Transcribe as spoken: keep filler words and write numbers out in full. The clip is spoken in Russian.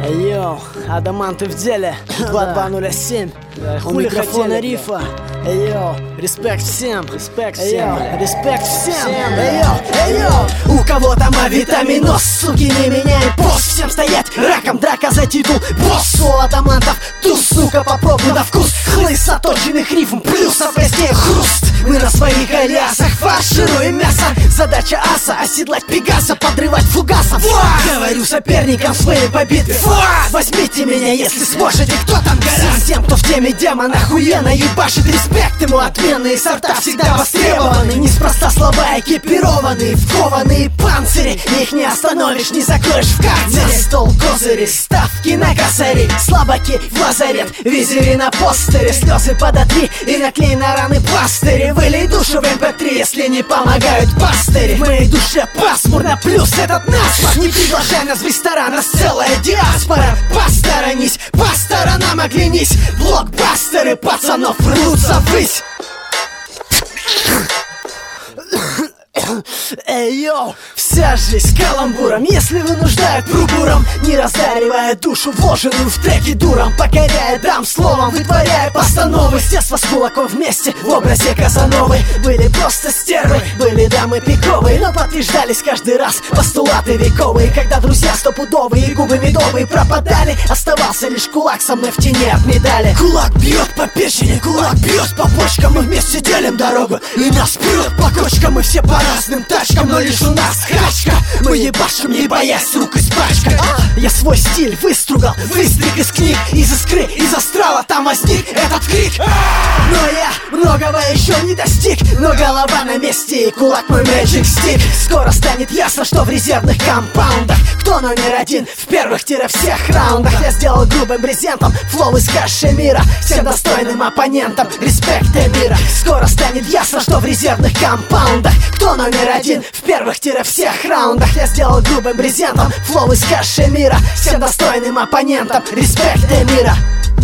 Йоу, Адаманты в деле, два два ноль семь. У микрофона Рифа. Йоу, респект всем, респект всем, респект всем. Йоу, у кого-то авитаминоз, суки, не меняем пост. Всем стоять раком, драка за титул босс. У Адамантов туз, сука, попробуй на вкус. Хлыст оточенных рифм, плюс опреснее хруст. Мы на своих алясах фаршируем мясо. Задача аса — оседлать пегаса, подрывать фугасов. Говорю соперникам своей победы: возьмите меня, если сможете. Кто там горят? Тем, кто в теме демон охуенно ебашит. Респект ему, отменные сорта всегда востребованы. Неспроста слова экипированные, вкованные панцири. Их не остановишь, не закроешь в карцере. На стол козыри, ставки на косари. Слабаки в лазарет, визири на постере. Слезы подотри и наклей на раны пластыри. Вылей душу в эм пэ три, если не помогают пастыри. В моей душе пасмурно, плюс этот насморк. Не приглашай нас в ресторан, нас целая диаспора. Посторонись, по сторонам оглянись. Блокбастеры пацанов рвутся ввысь. Эй, йоу, вся жизнь каламбуром, если вынуждает пробуром, не раздаривая душу, вложенную в треки дуром. Покоряя дам словом, вытворяя постановы. Все с кулаком вместе в образе Казановы. Были просто стервы, были дамы пиковые, но подтверждались каждый раз постулаты вековые. Когда друзья стопудовые и губы медовые пропадали, оставался лишь кулак со мной в тени от медали. Кулак бьет по печени, кулак бьет по почкам. Мы вместе делим дорогу, и нас прет по кочкам. Мы все по разным тачкам, но лишь у нас качка. Мы ебашим, не боясь рук испачкать. Я свой стиль выстругал, выстриг из книг, из искры, из астрала там возник этот крик. Но я многого еще не достиг, но голова на месте и кулак мой magic stick. Скоро станет ясно, что в резервных компаундах кто номер один в первых-всех раундах. Я сделал грубым брезентом флоу из кашемира. Всем достойным оппонентам респект мира. Скоро станет ясно, что в резервных компаундах кто номер один в первых-всех раундах. Я сделал грубым брезентом флоу из кашемира. Всем достойным оппонентам респект мира.